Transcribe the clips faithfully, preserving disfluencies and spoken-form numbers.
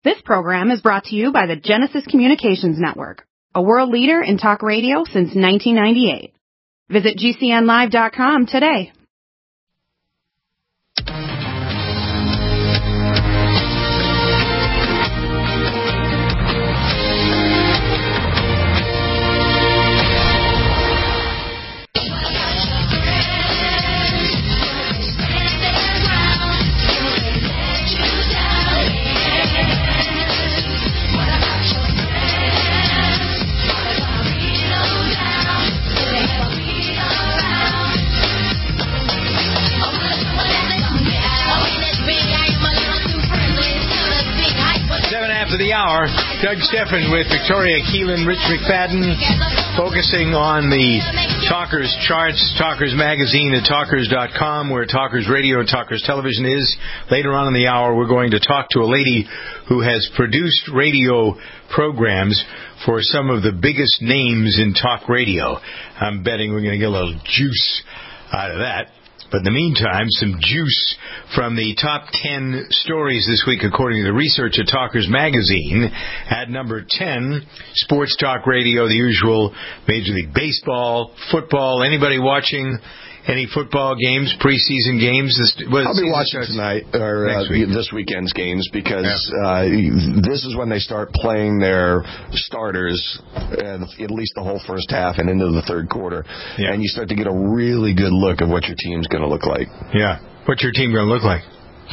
This program is brought to you by the Genesis Communications Network, a world leader in talk radio since nineteen ninety-eight. Visit G C N live dot com today. Of the hour, Doug Steffen with Victoria Keelan, Rich McFadden, focusing on the Talkers charts, Talkers Magazine at Talkers dot com, where Talkers Radio and Talkers Television is. Later on in the hour, we're going to talk to a lady who has produced radio programs for some of the biggest names in talk radio. I'm betting we're going to get a little juice out of that. But in the meantime, some juice from the top ten stories this week, according to the research at Talkers Magazine. At number ten, sports talk radio, the usual Major League Baseball, football. Anybody watching any football games, preseason games? This, I'll be watching tonight, or uh, week. this weekend's games, because yeah. uh, this is when they start playing their starters, uh, at least the whole first half and into the third quarter. Yeah. And you start to get a really good look of what your team's going to look like. Yeah. What's your team going to look like?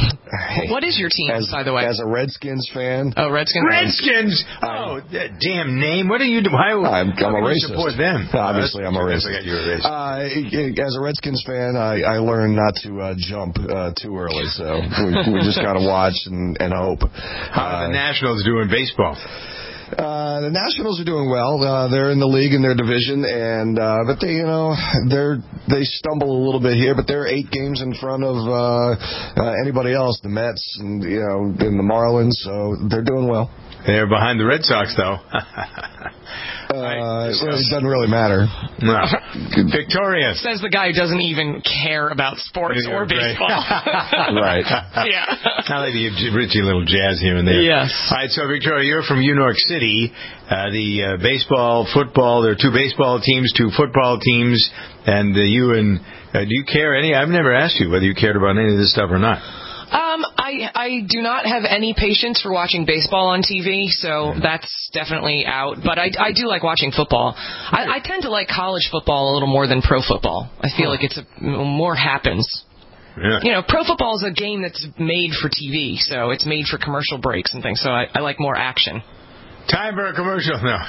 What is your team, as, by the way? As a Redskins fan. Oh, Redskins. Redskins! Oh, that damn name. What are you doing? Why, I'm, I'm a racist. Support them? Obviously, I'm a racist. I you're a racist. Uh, as a Redskins fan, I, I learned not to uh, jump uh, too early, so we, we just got to watch and, and hope. How are uh, the Nationals doing baseball? Uh, the Nationals are doing well. Uh, they're in the league in their division, and uh, but they, you know, they're they stumble a little bit here, but they're eight games in front of uh, uh, anybody else, the Mets and you know, and the Marlins. So they're doing well. They're behind the Red Sox, though. uh, well, it doesn't really matter. No. Victoria. Says the guy who doesn't even care about sports or baseball. Right. Yeah. I like the Richie little jazz here and there. Yes. All right, so Victoria, you're from New York City. Uh, the uh, baseball, football, there are two baseball teams, two football teams, and uh, you and, uh, do you care any? I've never asked you whether you cared about any of this stuff or not. Um, I, I do not have any patience for watching baseball on T V, so that's definitely out. But I, I do like watching football. I, I tend to like college football a little more than pro football. I feel like it's a, more happens. Yeah. You know, pro football is a game that's made for T V, so it's made for commercial breaks and things, so I, I like more action. Time for a commercial, no.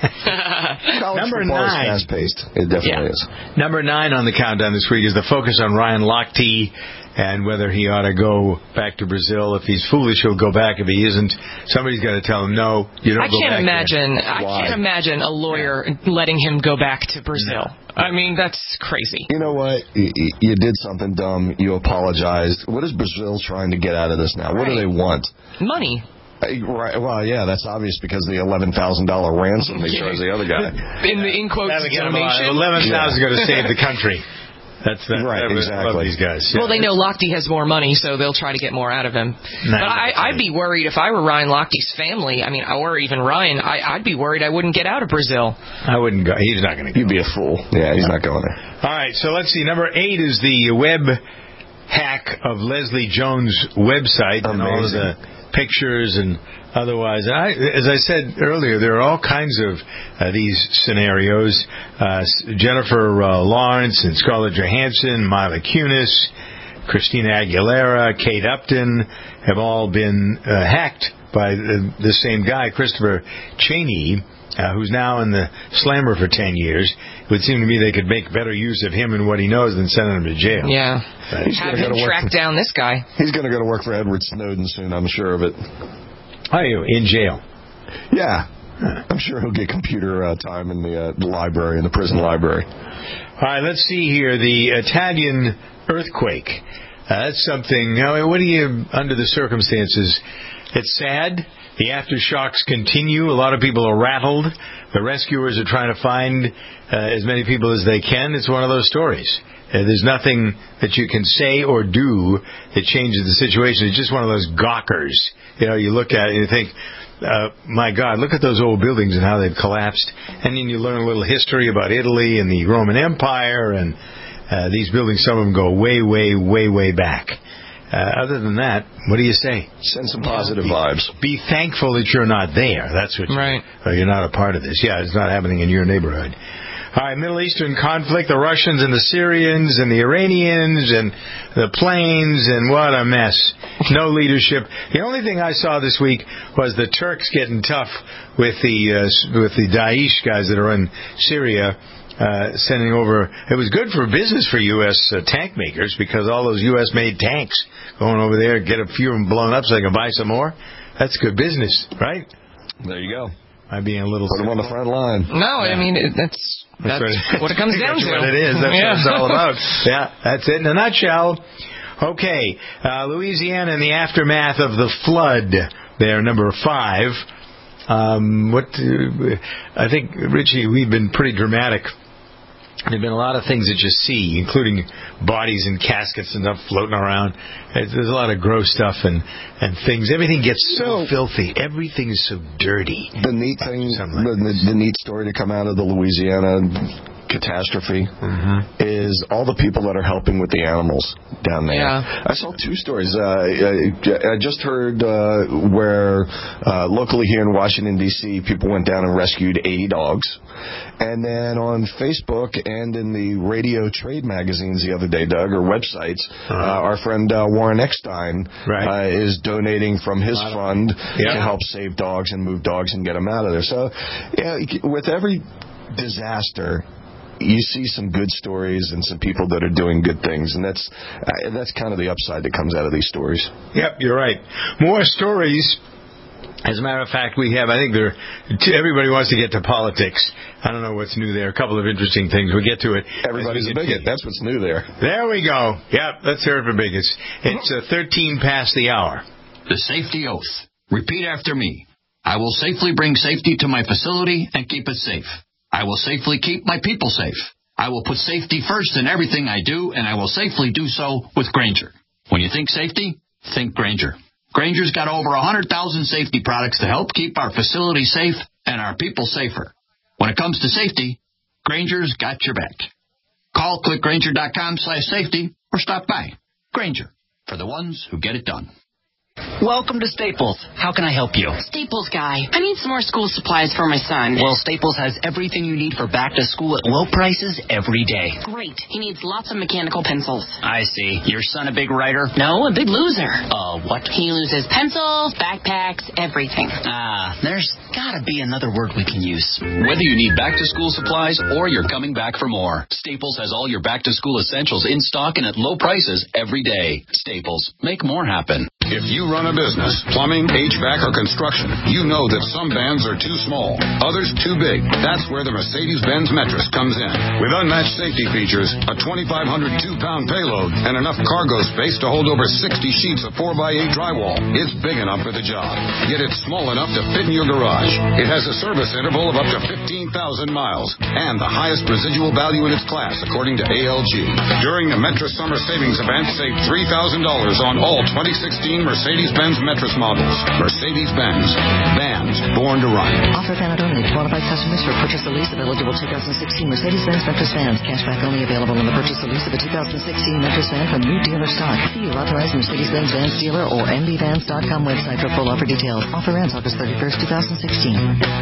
Number nine. Is fast-paced. It definitely yeah. is. Number nine on the countdown this week is the focus on Ryan Lochte and whether he ought to go back to Brazil. If he's foolish, he'll go back. If he isn't, somebody's got to tell him, no, you don't I go can't back imagine. there. I Why? can't imagine a lawyer letting him go back to Brazil. No. I mean, that's crazy. You know what? You, you did something dumb. You apologized. What is Brazil trying to get out of this now? What right. do they want? Money. Right. Well, yeah, that's obvious because the eleven thousand dollars ransom they charge the other guy. In the in quotes donation. eleven thousand dollars is going to save the country. That's that. Right, that, exactly. I love these guys. Well, yeah. They know Lochte has more money, so they'll try to get more out of him. Nah, but I, I'd be worried if I were Ryan Lochte's family. I mean, or even Ryan. I, I'd be worried I wouldn't get out of Brazil. I wouldn't go. He's not going to go. You'd be a fool. Yeah, he's not going there. All right, so let's see. Number eight is the web hack of Leslie Jones' website. Amazing. And all of the pictures and otherwise. I, as I said earlier, there are all kinds of uh, these scenarios. Uh, Jennifer uh, Lawrence and Scarlett Johansson, Mila Kunis, Christina Aguilera, Kate Upton have all been uh, hacked by the, the same guy, Christopher Cheney, uh, who's now in the slammer for ten years. It would seem to me they could make better use of him and what he knows than sending him to jail. Yeah. Right. Have him track for, down this guy. He's going to go to work for Edward Snowden soon, I'm sure of it. Are you in jail? Yeah. I'm sure he'll get computer uh, time in the, uh, the library, in the prison library. All right, let's see here. The Italian earthquake. Uh, that's something, I mean, what do you, under the circumstances, it's sad. The aftershocks continue. A lot of people are rattled. The rescuers are trying to find uh, as many people as they can. It's one of those stories. Uh, there's nothing that you can say or do that changes the situation. It's just one of those gawkers. You know, you look at it and you think, uh, my God, look at those old buildings and how they've collapsed. And then you learn a little history about Italy and the Roman Empire, and uh, these buildings, some of them go way, way, way, way back. Uh, other than that, what do you say? Send some positive be, vibes. Be thankful that you're not there. That's what. Right. You're, you're not a part of this. Yeah, it's not happening in your neighborhood. All right, Middle Eastern conflict, the Russians and the Syrians and the Iranians and the planes, and what a mess. No leadership. The only thing I saw this week was the Turks getting tough with the uh, with the Daesh guys that are in Syria. Uh, sending over, it was good for business for U S uh, tank makers, because all those U S made tanks going over there, get a few of them blown up so they can buy some more. That's good business, right? There you go. I'm being a little. Put them on the front line. No, yeah. I mean it, that's that's, that's what it comes down that's to. What it is. That's yeah. what it's all about. Yeah, that's it in a nutshell. Okay, uh, Louisiana in the aftermath of the flood. There, number five. Um, what uh, I think, Richie, we've been pretty dramatic. There have been a lot of things that you see, including bodies and caskets and stuff floating around. There's a lot of gross stuff and, and things. Everything gets so, so filthy. Everything is so dirty. The neat thing, like the, the, the neat story to come out of the Louisiana catastrophe mm-hmm. is all the people that are helping with the animals down there. Yeah. I saw two stories. Uh, I, I just heard uh, where uh, locally here in Washington, D C, people went down and rescued eighty dogs. And then on Facebook and in the radio trade magazines the other day, Doug, or websites, uh-huh. uh, our friend uh, Warren Eckstein right. uh, is donating from his fund yeah. to help save dogs and move dogs and get them out of there. So, yeah, with every disaster, you see some good stories and some people that are doing good things, and that's uh, that's kind of the upside that comes out of these stories. Yep, you're right. More stories. As a matter of fact, we have, I think there, everybody wants to get to politics. I don't know what's new there. A couple of interesting things. We'll get to it. Everybody's a bigot. That's what's new there. There we go. Yep, let's hear it for bigots. It's uh, thirteen past the hour. The safety oath. Repeat after me. I will safely bring safety to my facility and keep it safe. I will safely keep my people safe. I will put safety first in everything I do, and I will safely do so with Grainger. When you think safety, think Grainger. Grainger's got over one hundred thousand safety products to help keep our facility safe and our people safer. When it comes to safety, Grainger's got your back. Call clickgrainger.com slash safety or stop by. Grainger, for the ones who get it done. Welcome to Staples. How can I help you? Staples guy. I need some more school supplies for my son. Well, Staples has everything you need for back to school at low prices every day. Great. He needs lots of mechanical pencils. I see. Your son a big writer? No, a big loser. Uh, what? He loses pencils, backpacks, everything. Ah, uh, there's gotta be another word we can use. Whether you need back to school supplies or you're coming back for more, Staples has all your back to school essentials in stock and at low prices every day. Staples, make more happen. If you run a business, plumbing, H V A C, or construction, you know that some vans are too small, others too big. That's where the Mercedes-Benz Metris comes in. With unmatched safety features, a twenty-five hundred two-pound payload, and enough cargo space to hold over sixty sheets of four by eight drywall, it's big enough for the job. Yet it's small enough to fit in your garage. It has a service interval of up to fifteen thousand miles and the highest residual value in its class, according to A L G. During the Metris Summer Savings Event, save three thousand dollars on all twenty sixteen Mercedes-Benz Metris models. Mercedes-Benz. Vans born to run. Offer valid only. Qualified customers for purchase or lease of eligible two thousand sixteen Mercedes-Benz Metris vans. Cashback only available on the purchase or lease of a two thousand sixteen Metris van from new dealer stock. See your authorized Mercedes-Benz Vans dealer or m b vans dot com website for full offer details. Offer ends August thirty-first, twenty sixteen.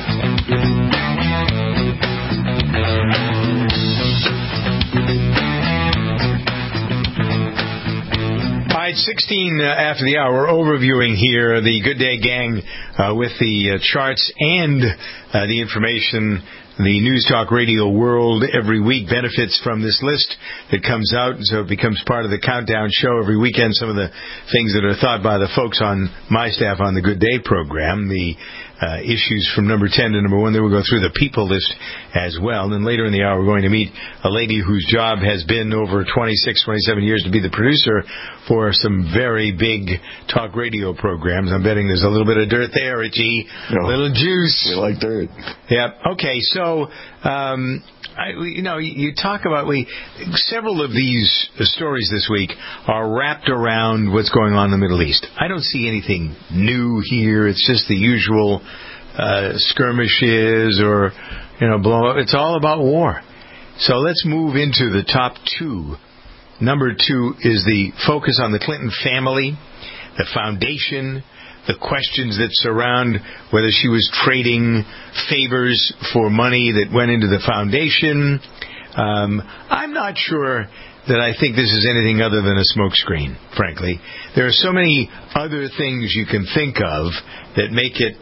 All right, sixteen uh, after the hour. We're overviewing here the Good Day Gang uh, with the uh, charts and uh, the information. The News Talk Radio world every week benefits from this list that comes out, so it becomes part of the countdown show every weekend. Some of the things that are thought by the folks on my staff on the Good Day program, the uh, issues from number ten to number one. Then we'll go through the people list as well. And then later in the hour, we're going to meet a lady whose job has been over twenty-six, twenty-seven years to be the producer for some very big talk radio programs. I'm betting there's a little bit of dirt there, Richie. No, a little juice. We like dirt. Yep. Okay, so um, I, you know, you talk about we several of these stories this week are wrapped around what's going on in the Middle East. I don't see anything new here. It's just the usual uh, skirmishes or you know blow up. It's all about war. So let's move into the top two. Number two is the focus on the Clinton family, the foundation, the questions that surround whether she was trading favors for money that went into the foundation. Um, I'm not sure that I think this is anything other than a smokescreen, frankly. There are so many other things you can think of that make it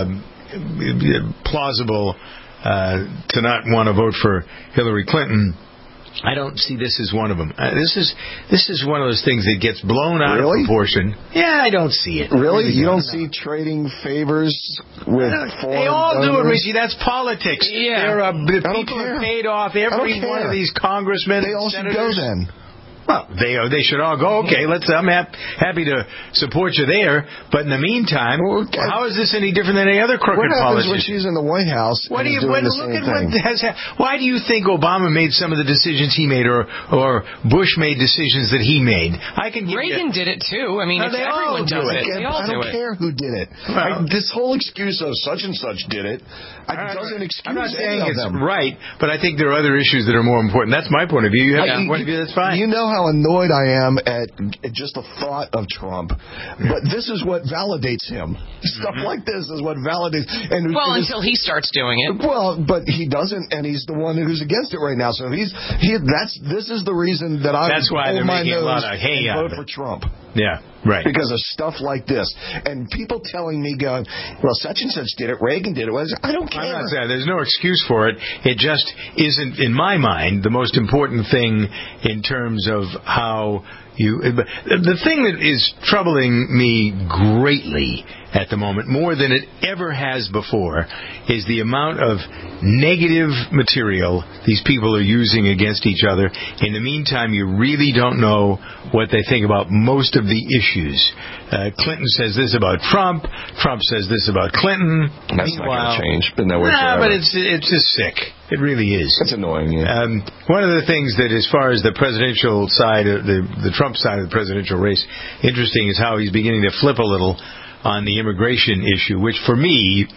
um, plausible uh, to not want to vote for Hillary Clinton. I don't see this as one of them. Uh, this is this is one of those things that gets blown out really? of proportion. Yeah, I don't see it. Really? really you don't, don't see trading favors with foreign They all donors? do it, Richie. That's politics. Yeah. There are, the people care. are paid off. Every one of these congressmen They all and should senators. go then. Well, they are, they should all go. Okay, let's. I'm hap- happy to support you there. But in the meantime, well, okay. how is this any different than any other crooked what happens politician? when she's in the White House? What do you? When, When, look at thing? what has. Ha- Why do you think Obama made some of the decisions he made, or or Bush made decisions that he made? I can. Give Reagan you, did it too. I mean, no, if they everyone all do does it. it. They all I do don't it. care who did it. Well, I, this whole excuse of such and such did it. I, doesn't excuse I'm not any saying of it's them. right, but I think there are other issues that are more important. That's my point of view. You have Yeah. a point of view. That's fine. You know how annoyed I am at, at just the thought of Trump, but this is what validates him. Stuff Mm-hmm. like this is what validates. And well, and until he starts doing it. Well, but he doesn't, and he's the one who's against it right now. So he's he. That's this is the reason that I. That's why they're my making a nose lot of hay and out vote of it. for Trump. Yeah, right. Because of stuff like this, and people telling me, "Going, well, such and such did it. Reagan did it." Well, I don't care. I'm not saying there's no excuse for it. It just isn't, in my mind, the most important thing in terms of how you. The thing that is troubling me greatly at the moment, more than it ever has before, is the amount of negative material these people are using against each other. In the meantime, you really don't know what they think about most of the issues. Uh, Clinton says this about Trump. Trump says this about Clinton. That's not going to change. Been that way nah, forever. but it's it's just sick. It really is. It's annoying. Yeah. Um, one of the things that, as far as the presidential side, of the the Trump side of the presidential race, interesting is how he's beginning to flip a little on the immigration issue, which for me,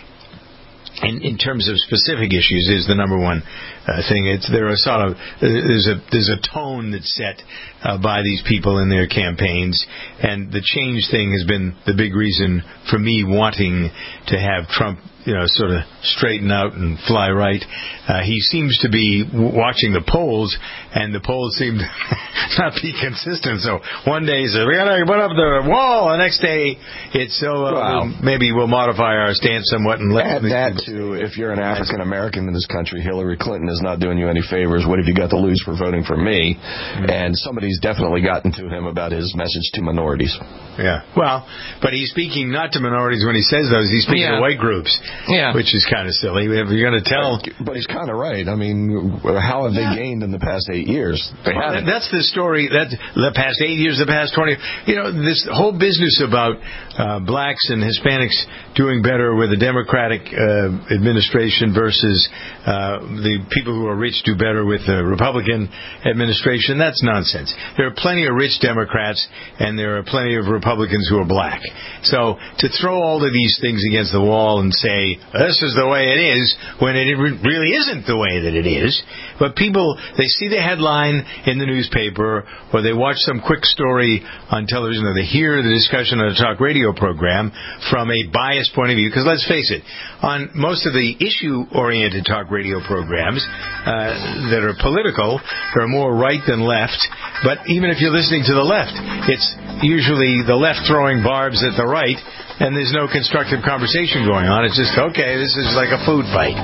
in, in terms of specific issues, is the number one uh, thing. It's there are sort of there's a there's a tone that's set uh, by these people in their campaigns, and the change thing has been the big reason for me wanting to have Trump, you know, sort of straighten out and fly right. Uh, he seems to be w- watching the polls, and the polls seem to not be consistent. So one day he says, we got to put up the wall. The next day it's so, uh, wow. we'll, maybe we'll modify our stance somewhat and let Add that to, if you're an African American in this country, Hillary Clinton is not doing you any favors. What have you got to lose for voting for me? Mm-hmm. And somebody's definitely gotten to him about his message to minorities. Yeah. Well, but he's speaking not to minorities when he says those. He's speaking yeah. to white groups. Yeah. Which is kind of silly. If you're going to tell... But he's kind of right. I mean, how have they gained in the past eight years? They well, haven't. That's the story. That the past eight years, the past twenty... You know, this whole business about uh, blacks and Hispanics doing better with a Democratic uh, administration versus uh, the people who are rich do better with a Republican administration, that's nonsense. There are plenty of rich Democrats, and there are plenty of Republicans who are black. So to throw all of these things against the wall and say, this is the way it is, when it really isn't the way that it is. But people, they see the headline in the newspaper, or they watch some quick story on television, or they hear the discussion on a talk radio program from a biased point of view. Because let's face it, on most of the issue-oriented talk radio programs uh, that are political, they're more right than left. But even if you're listening to the left, it's usually the left throwing barbs at the right, and there's no constructive conversation going on. It's just, okay, this is like a food fight.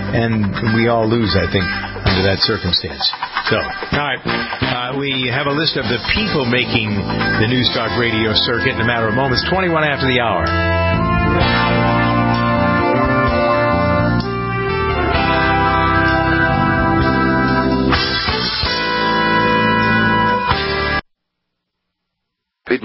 And we all lose, I think, under that circumstance. So, all right. Uh, we have a list of the people making the News Talk Radio circuit in a matter of moments. twenty-one after the hour. Good morning.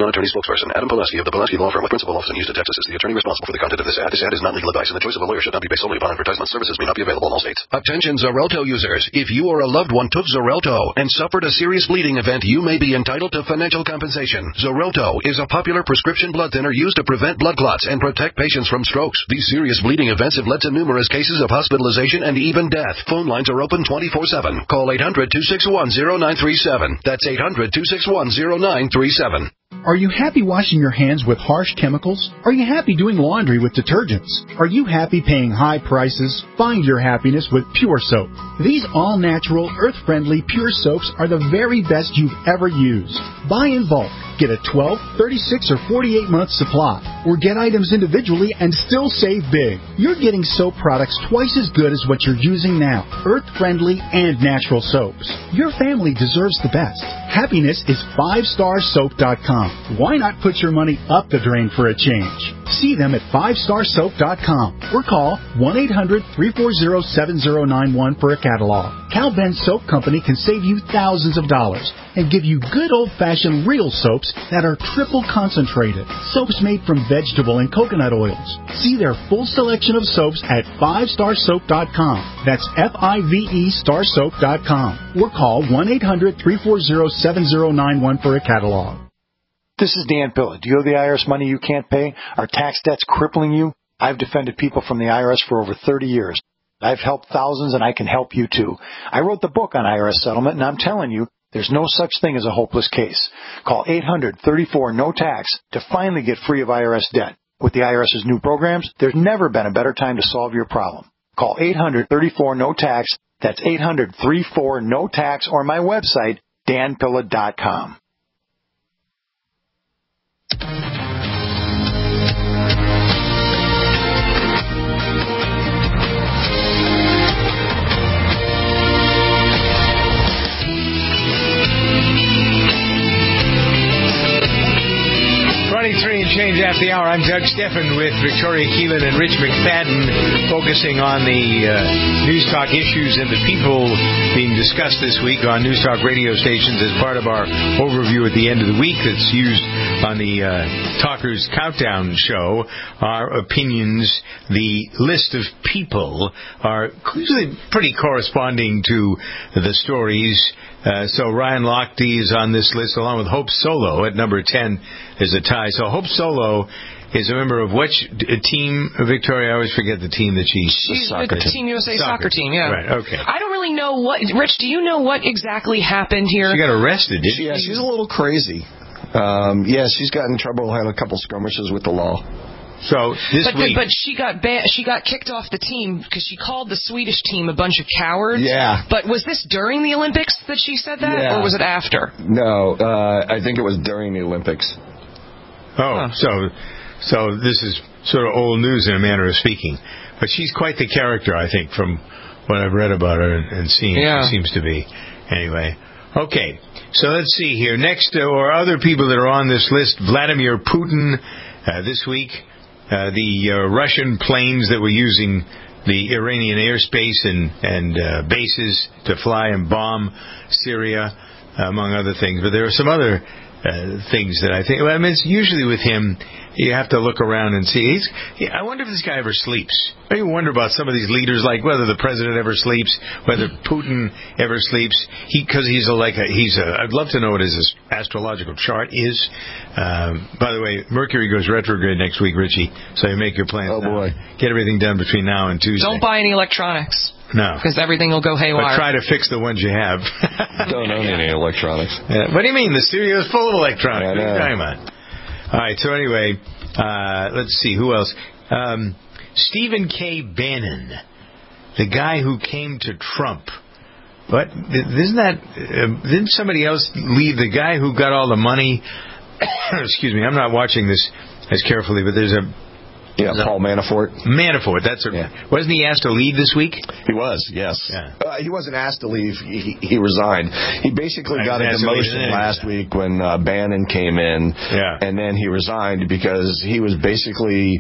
non-attorney spokesperson. Adam Pulaski of the Pulaski Law Firm with principal office in Houston, Texas is the attorney responsible for the content of this ad. This ad is not legal advice, and the choice of a lawyer should not be based solely upon advertisement. Services may not be available in all states. Attention Xarelto users. If you or a loved one took Xarelto and suffered a serious bleeding event, you may be entitled to financial compensation. Xarelto is a popular prescription blood thinner used to prevent blood clots and protect patients from strokes. These serious bleeding events have led to numerous cases of hospitalization and even death. Phone lines are open twenty-four seven. Call eight hundred, two six one, zero nine three seven. That's eight hundred, two six one, zero nine three seven. Are you happy washing your hands with harsh chemicals? Are you happy doing laundry with detergents? Are you happy paying high prices? Find your happiness with Pure Soap. These all-natural, earth-friendly Pure Soaps are the very best you've ever used. Buy in bulk. Get a twelve, thirty-six, or forty-eight month supply. Or get items individually and still save big. You're getting soap products twice as good as what you're using now. Earth-friendly and natural soaps. Your family deserves the best. Happiness is five star soap dot com. Why not put your money up the drain for a change? See them at five star soap dot com or call one eight hundred, three four zero, seven zero nine one for a catalog. Cal Ben Soap Company can save you thousands of dollars and give you good old-fashioned real soaps that are triple concentrated. Soaps made from vegetable and coconut oils. See their full selection of soaps at five star soap dot com. That's F I V E star soap dot com. Or call one eight hundred, three four zero, seven zero nine one for a catalog. This is Dan Pilla. Do you owe the I R S money you can't pay? Are tax debts crippling you? I've defended people from the I R S for over thirty years. I've helped thousands, and I can help you too. I wrote the book on I R S settlement, and I'm telling you, there's no such thing as a hopeless case. Call eight hundred, thirty-four, no tax to finally get free of I R S debt. With the IRS's new programs, there's never been a better time to solve your problem. Call eight hundred, thirty-four, no tax. That's eight hundred, thirty-four, no tax, or my website, dan pilla dot com. twenty-three and change after the hour. I'm Doug Steffen with Victoria Keelan and Rich McFadden, focusing on the uh, News Talk issues and the people being discussed this week on News Talk radio stations as part of our overview at the end of the week that's used on the uh, Talkers Countdown show. Our opinions, the list of people, are usually pretty corresponding to the stories. Uh, so Ryan Lochte is on this list along with Hope Solo at number ten is a tie. So Hope Solo is a member of which team, Victoria? I always forget the team that she's... She's with the Team U S A soccer. soccer team, yeah. Right, okay. I don't really know what... Rich, do you know what exactly happened here? She got arrested, didn't she? Yeah, she's a little crazy. Um, yeah, she's gotten in trouble, had a couple skirmishes with the law. So this but, week, but she got ba- she got kicked off the team because she called the Swedish team a bunch of cowards. Yeah. But was this during the Olympics that she said that, yeah. or was it after? No, uh, I think it was during the Olympics. Oh, huh. so so this is sort of old news in a manner of speaking. But she's quite the character, I think, from what I've read about her and, and seen. Yeah. She seems to be. Anyway, okay. So let's see here. Next, uh, or other people that are on this list: Vladimir Putin uh, this week. Uh, the uh, Russian planes that were using the Iranian airspace and, and uh, bases to fly and bomb Syria, among other things. But there are some other uh, things that I think... Well, I mean, it's usually with him, you have to look around and see. He's, yeah, I wonder if this guy ever sleeps. I wonder about some of these leaders, like whether the president ever sleeps, whether Putin ever sleeps. He, because he's a, like a, he's a, I'd love to know what his astrological chart is. Um, by the way, Mercury goes retrograde next week, Richie. So you make your plans. Oh boy! Now. Get everything done between now and Tuesday. Don't buy any electronics. No, because everything will go haywire. But try to fix the ones you have. Don't own any electronics. Yeah. What do you mean? The studio is full of electronics. I know. What are you talking about? All right. So anyway, uh, let's see who else. Um, Stephen K. Bannon, the guy who came to Trump. But isn't that? Uh, didn't somebody else leave? The guy who got all the money. Excuse me. I'm not watching this as carefully, but there's a. Yeah, Paul Manafort. Manafort, that's a, yeah. Wasn't he asked to leave this week? He was, yes. Yeah. Uh, he wasn't asked to leave. He, he resigned. He basically right, got a demotion last week when uh, Bannon came in, yeah. and then he resigned because he was basically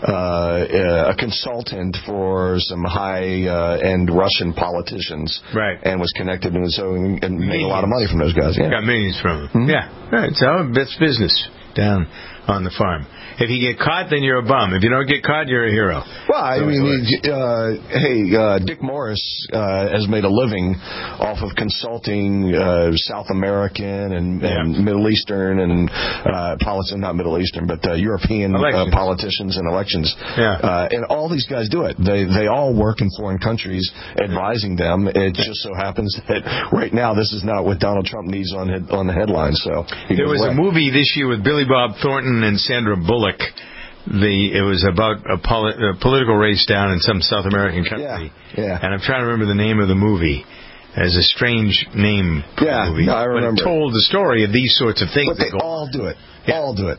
uh, a consultant for some high-end uh, Russian politicians, right? And was connected and so and made a lot of money from those guys. Yeah, got millions from them. Mm-hmm. Yeah, right. So that's business. down on the farm. If you get caught, then you're a bum. If you don't get caught, you're a hero. Well, I mean, uh, hey, uh, Dick Morris uh, has made a living off of consulting uh, South American and, and yeah. Middle Eastern and uh, politicians, not Middle Eastern, but uh, European uh, politicians and elections. Yeah. Uh, and all these guys do it. They they all work in foreign countries advising them. It just so happens that right now this is not what Donald Trump needs on head, on the headlines. So there was away. a movie this year with Billy Bob Thornton and Sandra Bullock. The it was about a, poli- a political race down in some South American country. Yeah, yeah. And I'm trying to remember the name of the movie. As a strange name for yeah, the movie. No, I remember. But it told the story of these sorts of things. But they all do it. Yeah. All do it.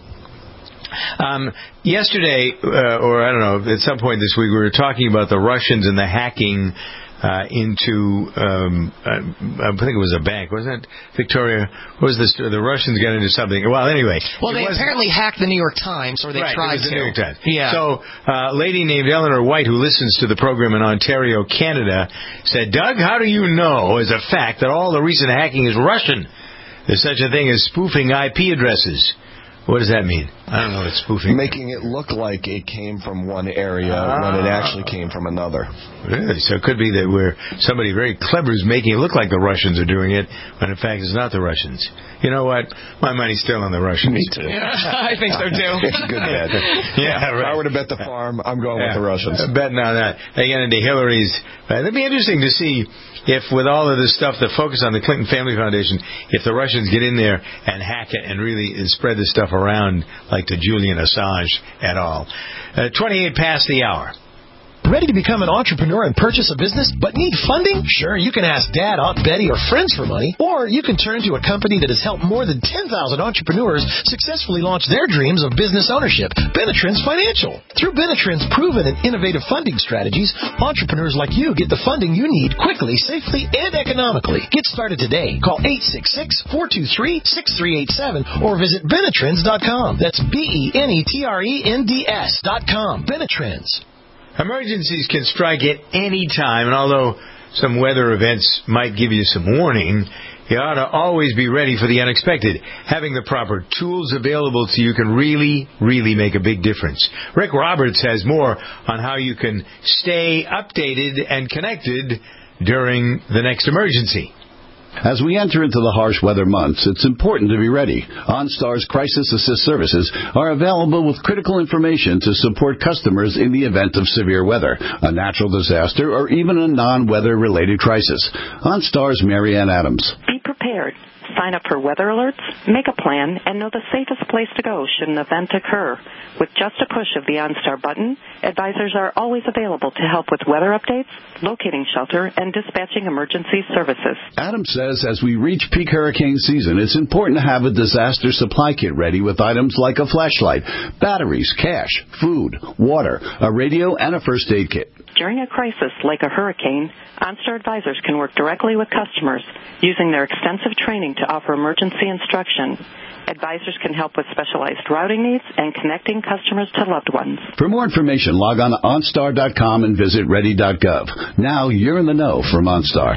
Um, yesterday, uh, or I don't know, at some point this week, we were talking about the Russians and the hacking uh, into, um, uh, I think it was a bank, wasn't it, Victoria? What was this? The Russians got into something. Well, anyway. Well, they apparently hacked the New York Times, or they right, tried it was to. the New York Times. Yeah. So uh, a lady named Eleanor White, who listens to the program in Ontario, Canada, said, Doug, how do you know, as a fact, that all the recent hacking is Russian? There's such a thing as spoofing I P addresses. What does that mean? I don't know what spoofing Making it look like it came from one area ah. when it actually came from another. Really? So it could be that we're somebody very clever is making it look like the Russians are doing it, when in fact it's not the Russians. You know what? My money's still on the Russians. Me too. Yeah, I think so too. It's a good bet. Yeah, right. If I were to bet the farm, I'm going yeah. with the Russians. I'm betting on that. They get into Hillary's. Uh, it'd be interesting to see if, with all of this stuff, the focus on the Clinton Family Foundation, if the Russians get in there and hack it and really and spread this stuff around like the Julian Assange at all. Uh, twenty-eight past the hour. Ready to become an entrepreneur and purchase a business, but need funding? Sure, you can ask Dad, Aunt Betty, or friends for money, or you can turn to a company that has helped more than ten thousand entrepreneurs successfully launch their dreams of business ownership, Benetrends Financial. Through Benetrends' proven and innovative funding strategies, entrepreneurs like you get the funding you need quickly, safely, and economically. Get started today. Call eight six six, four two three, six three eight seven or visit Benetrends dot com. That's B E N E T R E N D S dot com. Benetrends. Emergencies can strike at any time, and although some weather events might give you some warning, you ought to always be ready for the unexpected. Having the proper tools available to you can really, really make a big difference. Rick Roberts has more on how you can stay updated and connected during the next emergency. As we enter into the harsh weather months, it's important to be ready. OnStar's Crisis Assist services are available with critical information to support customers in the event of severe weather, a natural disaster, or even a non-weather-related crisis. OnStar's Marianne Adams. Be prepared. Sign up for weather alerts, make a plan, and know the safest place to go should an event occur. With just a push of the OnStar button, advisors are always available to help with weather updates, locating shelter, and dispatching emergency services. Adams says as we reach peak hurricane season, it's important to have a disaster supply kit ready with items like a flashlight, batteries, cash, food, water, a radio, and a first aid kit. During a crisis like a hurricane, OnStar advisors can work directly with customers using their extensive training to offer emergency instruction. Advisors can help with specialized routing needs and connecting customers to loved ones. For more information, log on to OnStar dot com and visit ready dot gov. Now you're in the know from OnStar.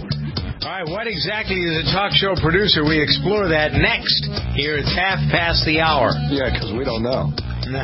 All right, what exactly is a talk show producer? We explore that next. Here it's half past the hour. Yeah, because we don't know. No.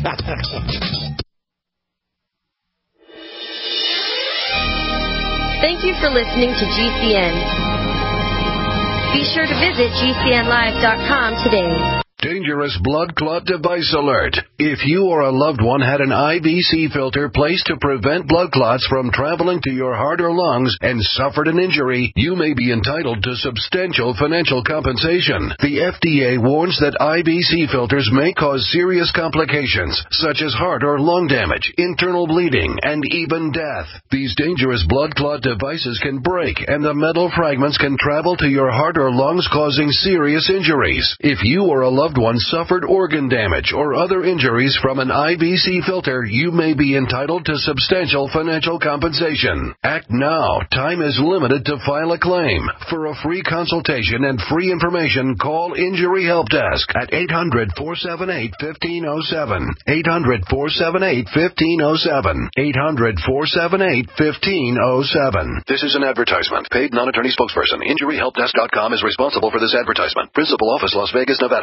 Thank you for listening to G C N. Be sure to visit G C N live dot com today. Dangerous blood clot device alert. If you or a loved one had an I V C filter placed to prevent blood clots from traveling to your heart or lungs and suffered an injury, you may be entitled to substantial financial compensation. The F D A warns that I V C filters may cause serious complications, such as heart or lung damage, internal bleeding, and even death. These dangerous blood clot devices can break, and the metal fragments can travel to your heart or lungs, causing serious injuries. If you or a loved one suffered organ damage or other injuries from an I V C filter, you may be entitled to substantial financial compensation. Act now. Time is limited to file a claim. For a free consultation and free information, call Injury Help Desk at eight hundred, four seven eight, one five zero seven. eight hundred, four seven eight, one five zero seven. eight hundred, four seven eight, one five zero seven. This is an advertisement. Paid non-attorney spokesperson. Injury Help Desk dot com is responsible for this advertisement. Principal office, Las Vegas, Nevada.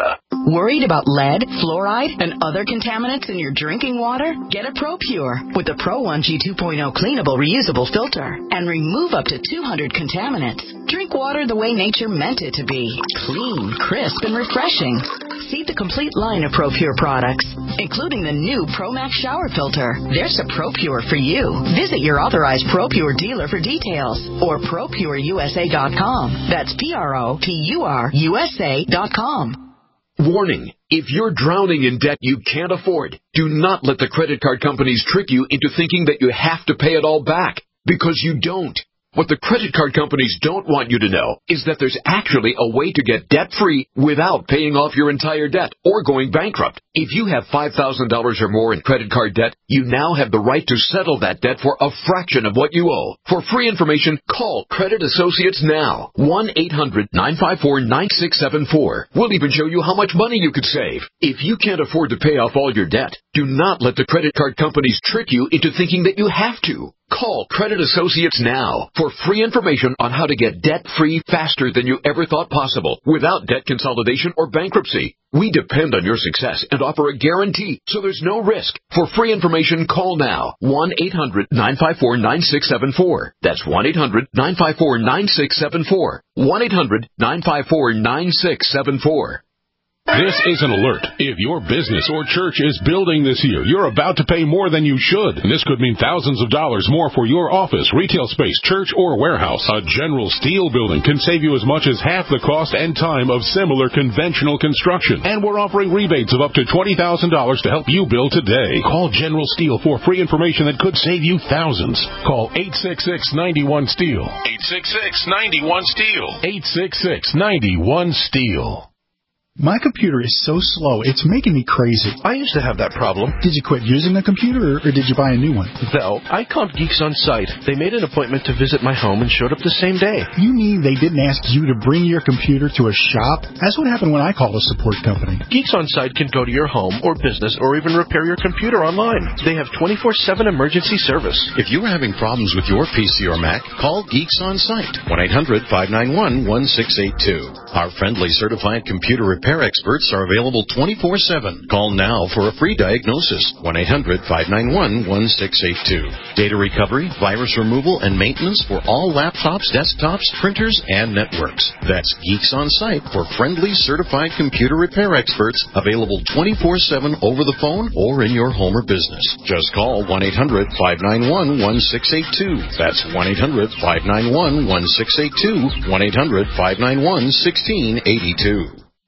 Worried about lead, fluoride, and other contaminants in your drinking water? Get a ProPure with the Pro one G two point oh cleanable reusable filter and remove up to two hundred contaminants. Drink water the way nature meant it to be. Clean, crisp, and refreshing. See the complete line of ProPure products, including the new ProMax shower filter. There's a ProPure for you. Visit your authorized ProPure dealer for details or pro pure u s a dot com. That's P R O P U R U S A dot com. Warning, if you're drowning in debt you can't afford, do not let the credit card companies trick you into thinking that you have to pay it all back, because you don't. What the credit card companies don't want you to know is that there's actually a way to get debt-free without paying off your entire debt or going bankrupt. If you have five thousand dollars or more in credit card debt, you now have the right to settle that debt for a fraction of what you owe. For free information, call Credit Associates now. one eight hundred nine five four nine six seven four. We'll even show you how much money you could save. If you can't afford to pay off all your debt, do not let the credit card companies trick you into thinking that you have to. Call Credit Associates now for free information on how to get debt-free faster than you ever thought possible without debt consolidation or bankruptcy. We depend on your success and offer a guarantee, so there's no risk. For free information, call now. one eight hundred nine five four nine six seven four. That's one eight hundred nine five four nine six seven four. one eight hundred nine five four nine six seven four. This is an alert. If your business or church is building this year, you're about to pay more than you should. And this could mean thousands of dollars more for your office, retail space, church, or warehouse. A General Steel building can save you as much as half the cost and time of similar conventional construction. And we're offering rebates of up to twenty thousand dollars to help you build today. Call General Steel for free information that could save you thousands. Call eight six six, nine one, STEEL. eight six six, nine one, STEEL. eight six six, nine one, STEEL. My computer is so slow, it's making me crazy. I used to have that problem. Did you quit using the computer, or did you buy a new one? No, I called Geeks On Site. They made an appointment to visit my home and showed up the same day. You mean they didn't ask you to bring your computer to a shop? That's what happened when I called a support company. Geeks On Site can go to your home or business or even repair your computer online. They have twenty-four seven emergency service. If you are having problems with your P C or Mac, call Geeks On Site. one eight hundred five nine one one six eight two. Our friendly certified computer repair experts are available twenty-four seven. Call now for a free diagnosis. one eight hundred five nine one one six eight two. Data recovery, virus removal, and maintenance for all laptops, desktops, printers, and networks. That's Geeks On Site for friendly certified computer repair experts, available twenty-four seven over the phone or in your home or business. Just call one eight hundred five nine one one six eight two. That's one eight hundred five nine one one six eight two. one eight hundred five nine one one six eight two.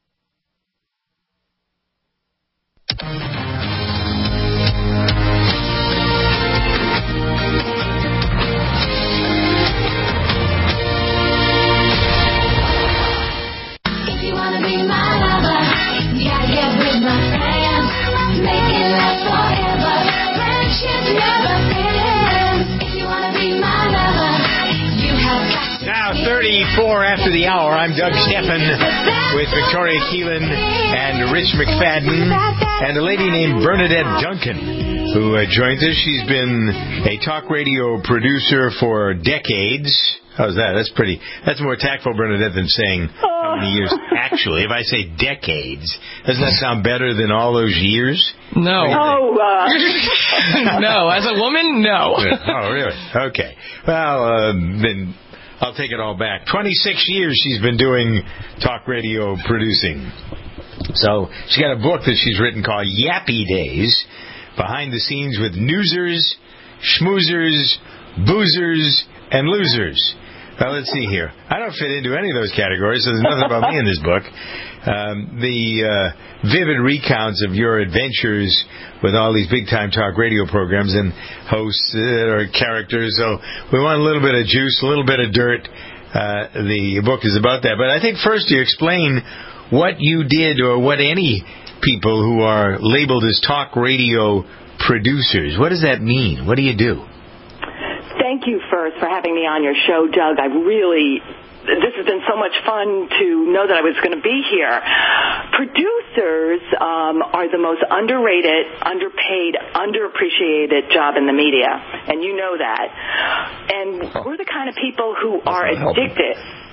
thirty-four after the hour. I'm Doug Steffen with Victoria Keelan and Rich McFadden and a lady named Bernadette Duncan who uh, joins us. She's been a talk radio producer for decades. How's that? That's pretty, that's more tactful, Bernadette, than saying how many years. Actually, if I say decades, doesn't that sound better than all those years? No. Oh, uh... no. As a woman, no. Oh, really? Okay. Well, uh, then I'll take it all back. twenty-six years she's been doing talk radio producing. So she's got a book that she's written called Yappy Days, Behind the Scenes with Newsers, Schmoozers, Boozers, and Losers. Well, let's see here. I don't fit into any of those categories, so there's nothing about me in this book. Um, the uh, vivid recounts of your adventures with all these big-time talk radio programs and hosts uh, or characters. So we want a little bit of juice, a little bit of dirt. Uh, the book is about that. But I think first you explain what you did or what any people who are labeled as talk radio producers, what does that mean? What do you do? Thank you first for having me on your show, Doug. I really, this has been so much fun to know that I was going to be here. Producers um, are the most underrated, underpaid, underappreciated job in the media, and you know that. And we're the kind of people who are addicted.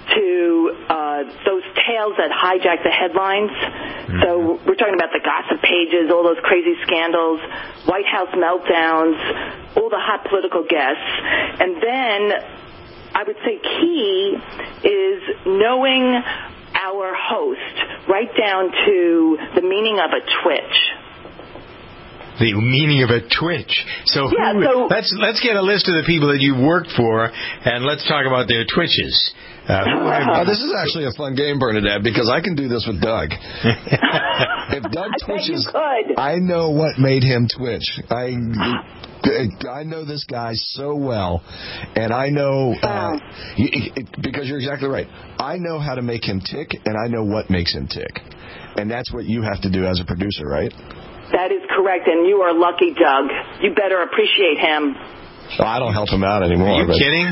to uh, those tales that hijack the headlines. Mm-hmm. So we're talking about the gossip pages, all those crazy scandals, White House meltdowns, all the hot political guests. And then I would say key is knowing our host right down to the meaning of a twitch. The meaning of a twitch. So, yeah, who, so let's let's get a list of the people that you've worked for, and let's talk about their twitches. Uh, uh, this is actually a fun game, Bernadette, because I can do this with Doug. If Doug twitches, I know what made him twitch. I I know this guy so well, and I know uh, because you're exactly right. I know how to make him tick, and I know what makes him tick, and that's what you have to do as a producer, right? That is correct, and you are lucky, Doug. You better appreciate him. Well, I don't help him out anymore. Are you but. kidding?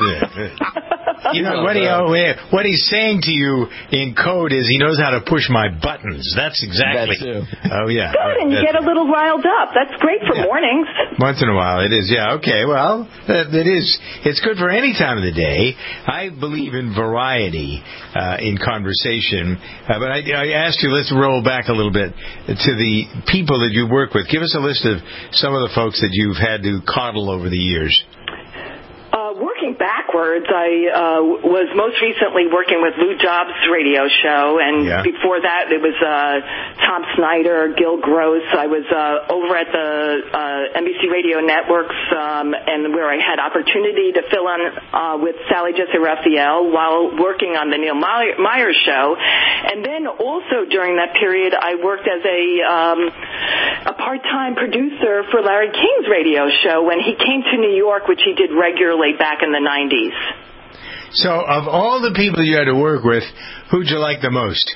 You know, what, he, what he's saying to you in code is he knows how to push my buttons. That's exactly. That too. Oh, yeah. Good, and you get a little riled up. That's great for yeah. mornings. Once in a while, it is. Yeah, okay. Well, it is. It's good for any time of the day. I believe in variety uh, in conversation. Uh, but I, I asked you, let's roll back a little bit to the people that you work with. Give us a list of some of the folks that you've had to coddle over the years. Uh, working backwards, I uh, was most recently working with Lou Jobs' radio show, and yeah. before that it was uh, Tom Snyder, Gil Gross. I was uh, over at the uh, N B C Radio Networks, um, and where I had opportunity to fill in uh, with Sally Jessy Raphael while working on the Neil Myers show. And then also during that period, I worked as a um, a part-time producer for Larry King's radio show when he came to New York, which he did regularly back in the nineties. So, of all the people you had to work with, who'd you like the most?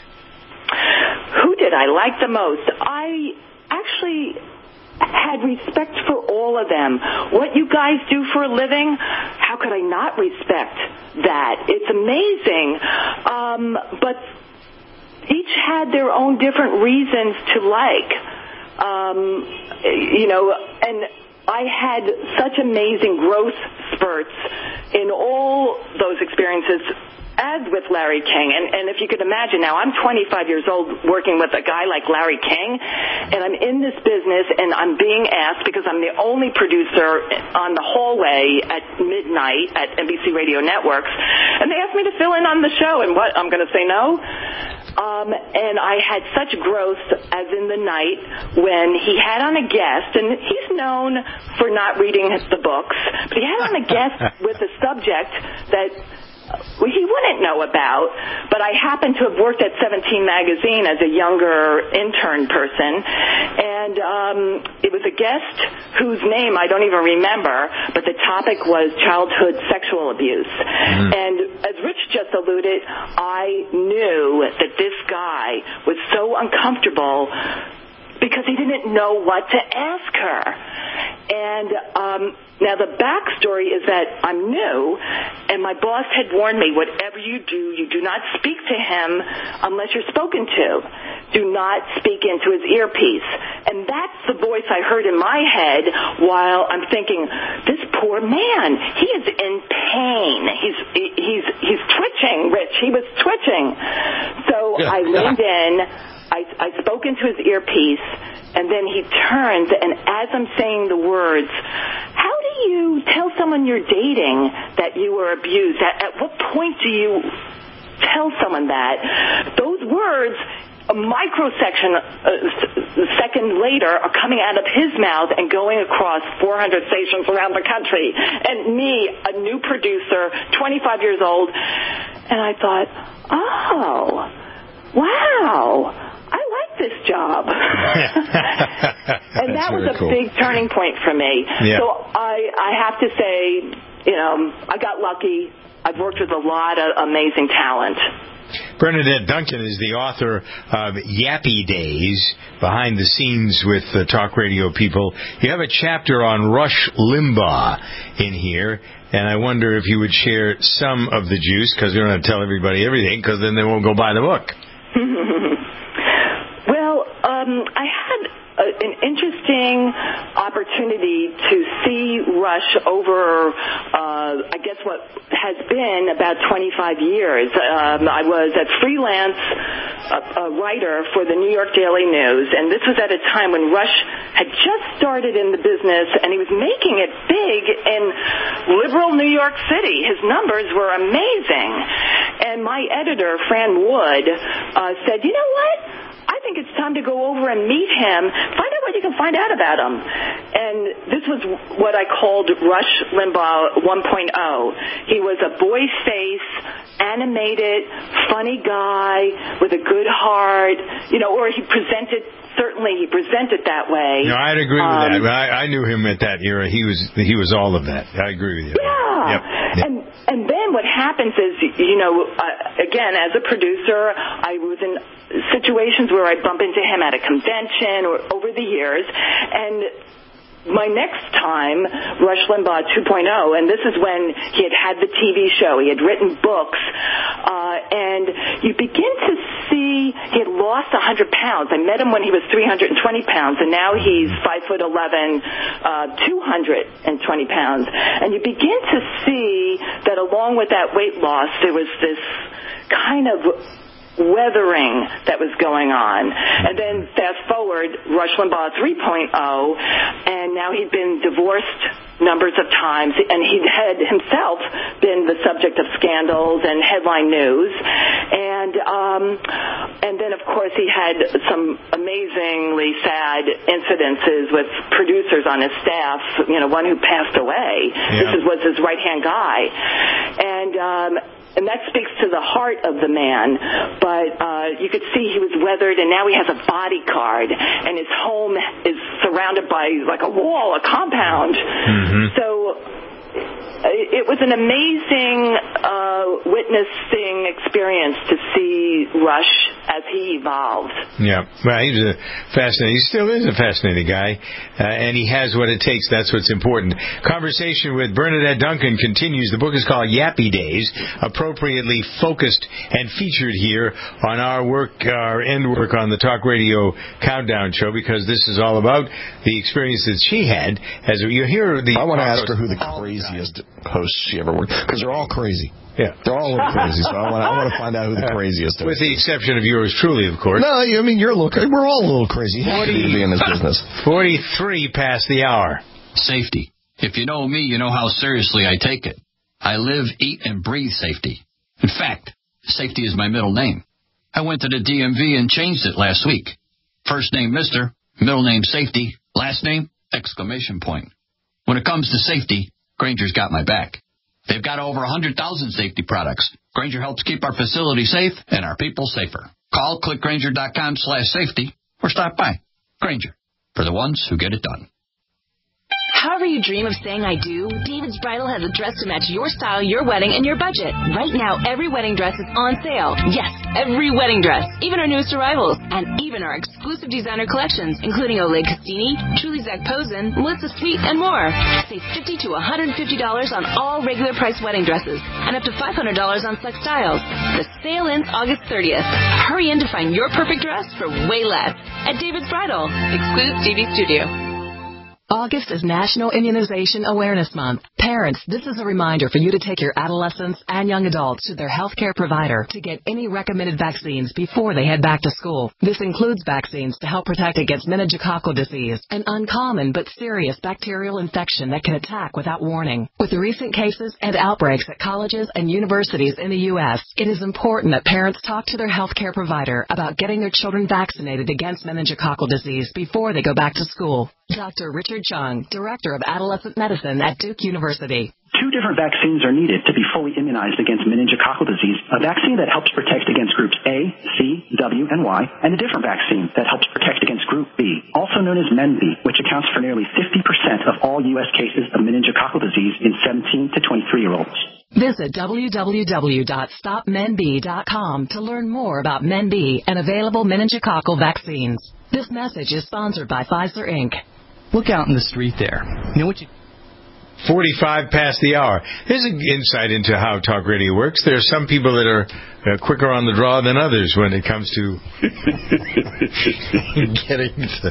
Who did I like the most? I actually had respect for all of them. What you guys do for a living, how could I not respect that? It's amazing. Um, but each had their own different reasons to like. Um, you know, and I had such amazing growth spurts in all those experiences, as with Larry King. And, and if you could imagine now, I'm twenty-five years old working with a guy like Larry King, and I'm in this business, and I'm being asked, because I'm the only producer on the hallway at midnight at N B C Radio Networks, and they asked me to fill in on the show, and what, I'm going to say no? Um, and I had such growth as in the night when he had on a guest, and he's known for not reading the books, but he had on a guest with a subject that he wouldn't know about, but I happened to have worked at seventeen magazine as a younger intern person, and um, it was a guest whose name I don't even remember, but the topic was childhood sexual abuse. Mm-hmm. And as Rich just alluded, I knew that this guy was so uncomfortable because he didn't know what to ask her. And um, now the backstory is that I'm new, and my boss had warned me, whatever you do, you do not speak to him unless you're spoken to. Do not speak into his earpiece. And that's the voice I heard in my head while I'm thinking, this poor man, he is in pain. He's he's he's twitching, Rich. He was twitching. So I leaned in. I, I spoke into his earpiece, and then he turns, and as I'm saying the words, how do you tell someone you're dating that you were abused? At, at what point do you tell someone that? Those words, a microsection, a second later, are coming out of his mouth and going across four hundred stations around the country. And me, a new producer, twenty-five years old, and I thought, oh, wow. I like this job. And that was a cool. big turning point for me. Yeah. So I, I have to say, you know, I got lucky. I've worked with a lot of amazing talent. Bernadette Duncan is the author of Yappy Days, Behind the Scenes with the Talk Radio People. You have a chapter on Rush Limbaugh in here, and I wonder if you would share some of the juice, because we don't have to tell everybody everything, because then they won't go buy the book. Well, um, I had a, an interesting opportunity to see Rush over, uh, I guess, what has been about twenty-five years. Um, I was a freelance uh, a writer for the New York Daily News, and this was at a time when Rush had just started in the business, and he was making it big in liberal New York City. His numbers were amazing. And my editor, Fran Wood, uh, said, you know what? I think it's time to go over and meet him, find out what you can find out about him. And this was what I called Rush Limbaugh one point oh. He was a boy's face, animated, funny guy with a good heart, you know, or he presented, certainly he presented that way. No, I'd agree um, with that. I, I knew him at that era. He was he was all of that. I agree with you. Yeah. Yep. Yep. And and then what happens is, you know, uh, again, as a producer, I was in situations where I bump into him at a convention or over the years, and my next time, Rush Limbaugh two point oh, and this is when he had had the T V show, he had written books, uh, and you begin to see he had lost one hundred pounds. I met him when he was three hundred twenty pounds, and now he's five foot eleven, uh, two hundred twenty pounds. And you begin to see that along with that weight loss, there was this kind of weathering that was going on. And then fast forward, Rush Limbaugh three point oh, and now he'd been divorced numbers of times, and he had himself been the subject of scandals and headline news. And um, and then, of course, he had some amazingly sad incidences with producers on his staff, you know, one who passed away. Yeah. This was his right-hand guy. And um, And that speaks to the heart of the man. But uh, you could see he was weathered, and now he has a bodyguard, and his home is surrounded by like a wall, a compound. Mm-hmm. So it was an amazing uh, witnessing experience to see Rush as he evolved. Yeah, well, he's a fascinating. He still is a fascinating guy, uh, and he has what it takes. That's what's important. Conversation with Bernadette Duncan continues. The book is called Yappy Days, appropriately focused and featured here on our work, our end work on the Talk Radio Countdown Show, because this is all about the experience that she had. As you hear, the I want to ask her who the craziest host she ever worked, because they're all crazy. Yeah, they're all a little crazy. So I want to, I want to find out who the craziest is. With the exception of yours truly, of course. No, I mean you're a little. We're all a little crazy. forty, to be in this business. Forty-three past the hour. Safety. If you know me, you know how seriously I take it. I live, eat, and breathe safety. In fact, safety is my middle name. I went to the D M V and changed it last week. First name Mister, middle name Safety, last name exclamation point. When it comes to safety, Grainger's got my back. They've got over one hundred thousand safety products. Grainger helps keep our facility safe and our people safer. Call click grainger dot com slash safety or stop by. Grainger, for the ones who get it done. However you dream of saying I do, David's Bridal has a dress to match your style, your wedding, and your budget. Right now, every wedding dress is on sale. Yes, every wedding dress, even our newest arrivals, and even our exclusive designer collections, including Oleg Castini, Truly Zach Posen, Melissa Sweet, and more. Save fifty to one hundred fifty dollars on all regular price wedding dresses, and up to five hundred dollars on select styles. The sale ends August thirtieth. Hurry in to find your perfect dress for way less at David's Bridal. Excludes D V Studio. August is National Immunization Awareness Month. Parents, this is a reminder for you to take your adolescents and young adults to their healthcare provider to get any recommended vaccines before they head back to school. This includes vaccines to help protect against meningococcal disease, an uncommon but serious bacterial infection that can attack without warning. With the recent cases and outbreaks at colleges and universities in the U S, it is important that parents talk to their healthcare provider about getting their children vaccinated against meningococcal disease before they go back to school. Doctor Richard Chung, Director of Adolescent Medicine at Duke University. Two different vaccines are needed to be fully immunized against meningococcal disease, a vaccine that helps protect against groups A, C, W, and Y, and a different vaccine that helps protect against group B, also known as MenB, which accounts for nearly fifty percent of all U S cases of meningococcal disease in seventeen to twenty-three-year-olds. Visit w w w dot stop men b dot com to learn more about MenB and available meningococcal vaccines. This message is sponsored by Pfizer, Incorporated. Look out in the street there. You know what you... forty-five past the hour. Here's an insight into how talk radio works. There are some people that are uh, quicker on the draw than others when it comes to getting to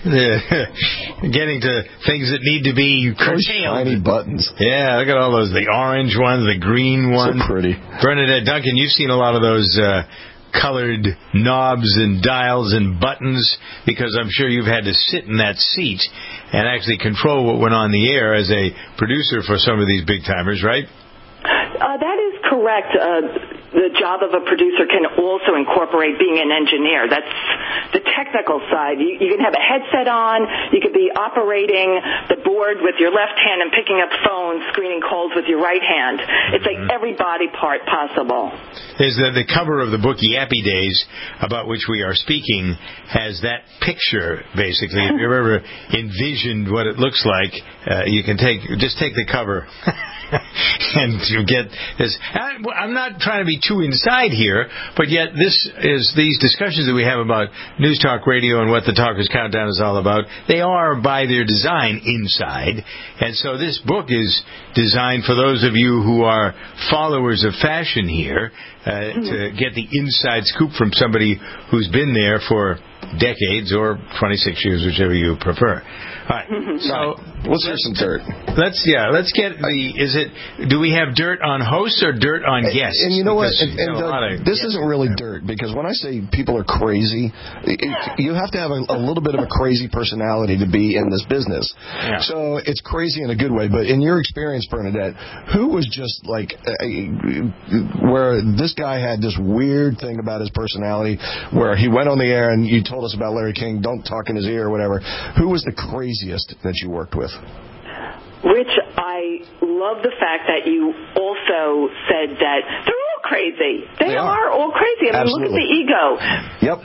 uh, getting to things that need to be curtailed. Shiny buttons. Yeah, look at all those. The orange ones, the green ones. So pretty. Bernadette Duncan, you've seen a lot of those uh, colored knobs and dials and buttons, because I'm sure you've had to sit in that seat and actually control what went on the air as a producer for some of these big timers, right? Uh, that is correct. Uh, the job of a producer can also incorporate being an engineer. That's the technical side. You, you can have a headset on. You could be operating the board with your left hand and picking up phones, screening calls with your right hand. It's like every body part possible. Is that the cover of the book Yappy Days, about which we are speaking, has that picture, basically. If you've ever envisioned what it looks like, uh, you can take just take the cover and you get this. I'm not trying to be too inside here, but yet this is these discussions that we have about News Talk Radio and what the Talkers Countdown is all about. They are, by their design, inside. And so this book is designed for those of you who are followers of fashion here, uh, to get the inside scoop from somebody who's been there for decades or twenty-six years, whichever you prefer. All right. So let's hear some dirt. Let's yeah. Let's get the. Is it? Do we have dirt on hosts or dirt on guests? And, and you know what? Because, And, and you know, Doug, this isn't really dirt, because when I say people are crazy, it, you have to have a, a little bit of a crazy personality to be in this business. Yeah. So it's crazy in a good way. But in your experience, Bernadette, who was just like uh, where this guy had this weird thing about his personality, where he went on the air and you told us about Larry King, don't talk in his ear or whatever. Who was the craziest that you worked with? Rich, I love the fact that you also said that they're all crazy. They, They are. are all crazy. I mean, Absolutely. look at the ego. Yep.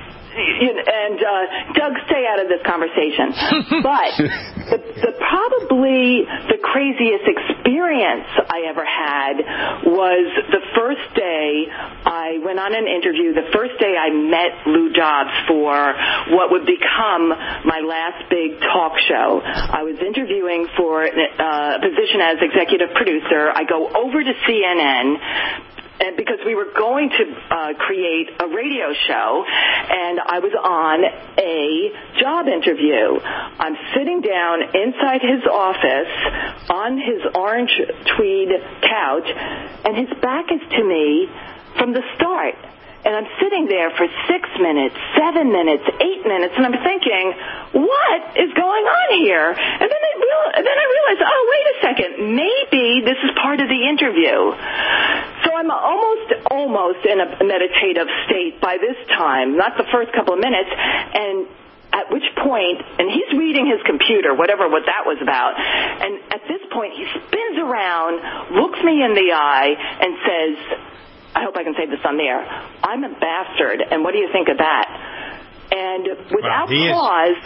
And uh, Doug, stay out of this conversation. But the, the probably the craziest experience I ever had was the first day I went on an interview. The first day I met Lou Dobbs for what would become my last big talk show. I was interviewing for uh, a position as executive producer. I go over to C N N. And because we were going to uh, create a radio show, and I was on a job interview. I'm sitting down inside his office on his orange tweed couch, and his back is to me from the start. And I'm sitting there for six minutes, seven minutes, eight minutes, and I'm thinking, what is going on here? And then I, real, then I realized, oh, wait a second, maybe this is part of the interview. So I'm almost, almost in a meditative state by this time, not the first couple of minutes, and at which point, and he's reading his computer, whatever what that was about, and at this point he spins around, looks me in the eye, and says, I hope I can say this on the air, I'm a bastard, and what do you think of that? And without well, pause,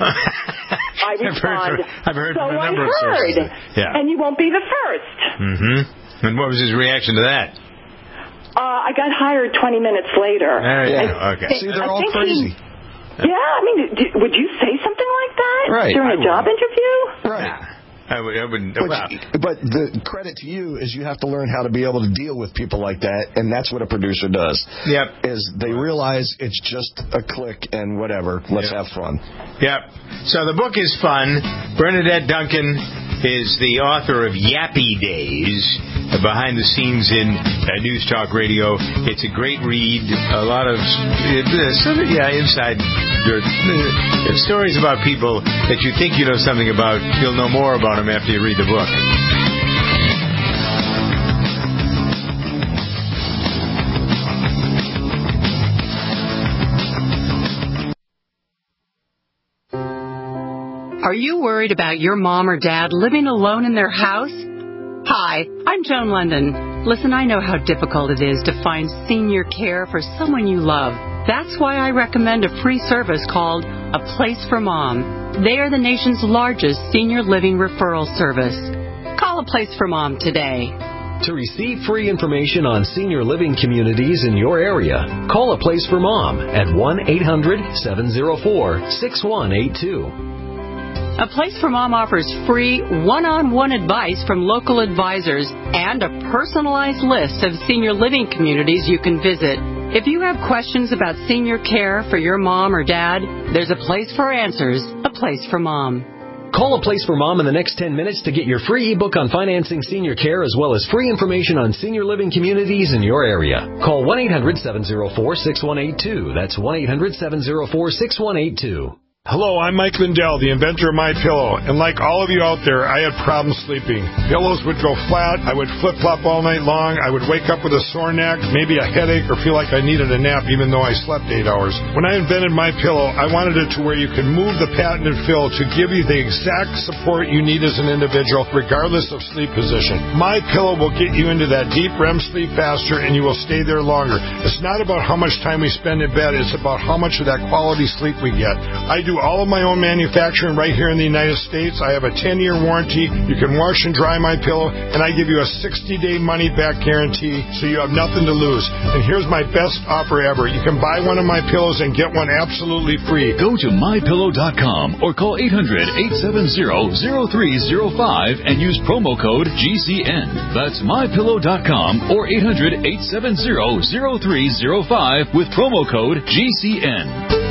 I respond, I've heard, I've heard so from a I number of heard, sources. Yeah. And you won't be the first. Mm-hmm. And what was his reaction to that? Uh, I got hired twenty minutes later. There you And- go. Okay. See, they're I all think crazy. He, yeah, I mean, d- would you say something like that Right, during I a job would. interview? Right. I, would, I wouldn't. But, Well, but the credit to you is you have to learn how to be able to deal with people like that, and that's what a producer does. Yep. Is they realize it's just a click and whatever. Let's Yep. have fun. Yep. So the book is fun. Bernadette Duncan is the author of Yappy Days, behind the scenes in uh, News Talk Radio. It's a great read. A lot of, uh, sort of, yeah, inside dirt. Uh, stories about people that you think you know something about. You'll know more about them after you read the book. Are you worried about your mom or dad living alone in their house? Hi, I'm Joan London. Listen, I know how difficult it is to find senior care for someone you love. That's why I recommend a free service called A Place for Mom. They are the nation's largest senior living referral service. Call A Place for Mom today. To receive free information on senior living communities in your area, call A Place for Mom at one eight hundred seven oh four six one eight two. A Place for Mom offers free one-on-one advice from local advisors and a personalized list of senior living communities you can visit. If you have questions about senior care for your mom or dad, there's a place for answers, A Place for Mom. Call A Place for Mom in the next ten minutes to get your free ebook on financing senior care as well as free information on senior living communities in your area. Call one eight hundred seven oh four six one eight two. That's one eight hundred seven oh four six one eight two. Hello, I'm Mike Lindell, the inventor of MyPillow, and like all of you out there, I had problems sleeping. Pillows would go flat, I would flip-flop all night long, I would wake up with a sore neck, maybe a headache, or feel like I needed a nap even though I slept eight hours. When I invented MyPillow, I wanted it to where you could move the patented fill to give you the exact support you need as an individual, regardless of sleep position. MyPillow will get you into that deep R E M sleep faster, and you will stay there longer. It's not about how much time we spend in bed, it's about how much of that quality sleep we get. I do all of my own manufacturing right here in the United States. I have a ten-year warranty. You can wash and dry my pillow, and I give you a sixty-day money-back guarantee, so you have nothing to lose. And here's my best offer ever. You can buy one of my pillows and get one absolutely free. Go to my pillow dot com or call eight hundred, eight seven zero, zero three zero five and use promo code G C N. That's my pillow dot com or eight hundred, eight seven zero, zero three zero five with promo code G C N.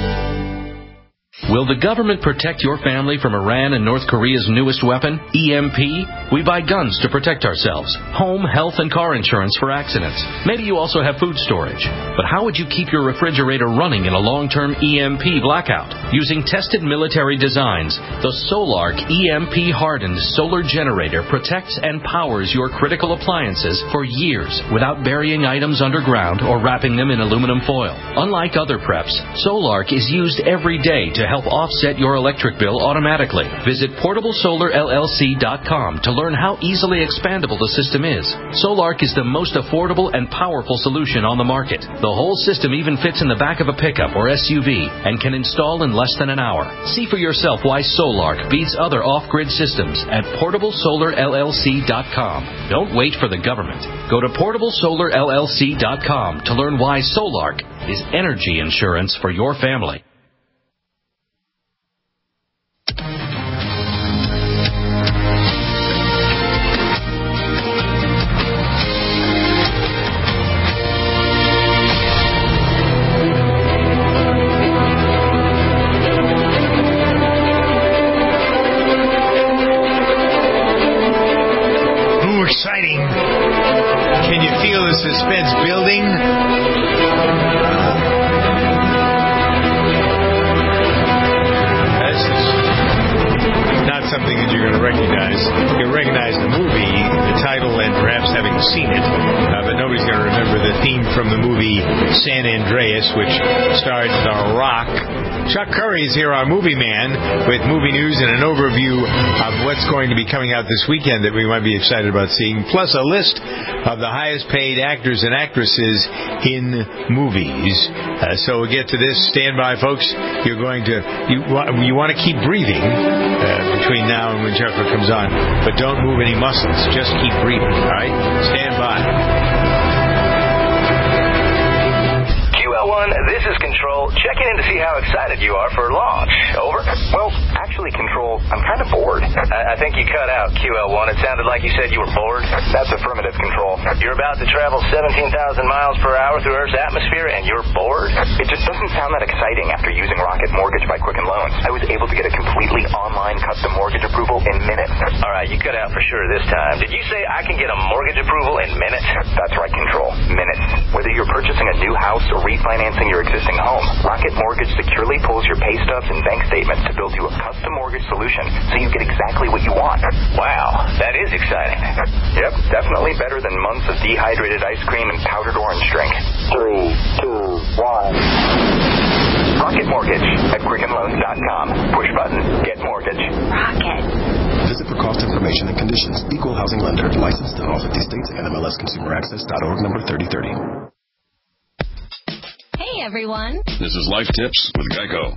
Will the government protect your family from Iran and North Korea's newest weapon, E M P? We buy guns to protect ourselves, home, health, and car insurance for accidents. Maybe you also have food storage. But how would you keep your refrigerator running in a long-term E M P blackout? Using tested military designs, the Solark E M P-hardened solar generator protects and powers your critical appliances for years without burying items underground or wrapping them in aluminum foil. Unlike other preps, Solark is used every day to help offset your electric bill automatically. Visit portable solar L L C dot com to learn how easily expandable the system is. Solark is the most affordable and powerful solution on the market. The whole system even fits in the back of a pickup or S U V and can install in less than an hour. See for yourself why Solark beats other off-grid systems at portable solar L L C dot com. Don't wait for the government. Go to portable solar L L C dot com to learn why Solark is energy insurance for your family. Exciting. Can you feel the suspense building? This is not something that you're going to recognize. You'll recognize the movie, the title, and perhaps having seen it, uh, but nobody's going to remember the theme from the movie San Andreas, which stars The Rock. Chuck Curry is here, our movie man, with movie news and an overview of what's going to be coming out this weekend that we might be excited about seeing, plus a list of the highest paid actors and actresses in movies. Uh, so we'll get to this. Stand by, folks. You're going to you, you want to keep breathing uh, between now and when Chucker comes on, but don't move any muscles. Just keep breathing. All right? Stand by. Q L one, this is Control. Checking in to see how excited you are for launch. Over. Well, actually, Control, I'm kind of bored. I, I think you cut out, Q L one. It sounded like you said you were bored. That's affirmative, Control. You're about to travel seventeen thousand miles per hour through Earth's atmosphere, and you're bored? It just doesn't sound that exciting after using Rocket Mortgage by Quicken Loans. I was able to get a completely online custom mortgage approval in minutes. All right, you cut out for sure this time. Did you say I can get a mortgage approval in minutes? That's right, Control. Minutes. Whether you're purchasing a new house or refinancing your existing home, Rocket Mortgage securely pulls your pay stubs and bank statements to build you a custom mortgage solution so you get exactly what you want. Wow, that is exciting. Yep, definitely better than months of dehydrated ice cream and powdered orange drink. Three, two, one. Rocket Mortgage at quicken loans dot com. Push button, get mortgage. Rocket. Visit for cost information and conditions. Equal housing lender. Licensed in all fifty states. N M L S consumer access dot org number thirty thirty. Hey, everyone. This is Life Tips with Geico.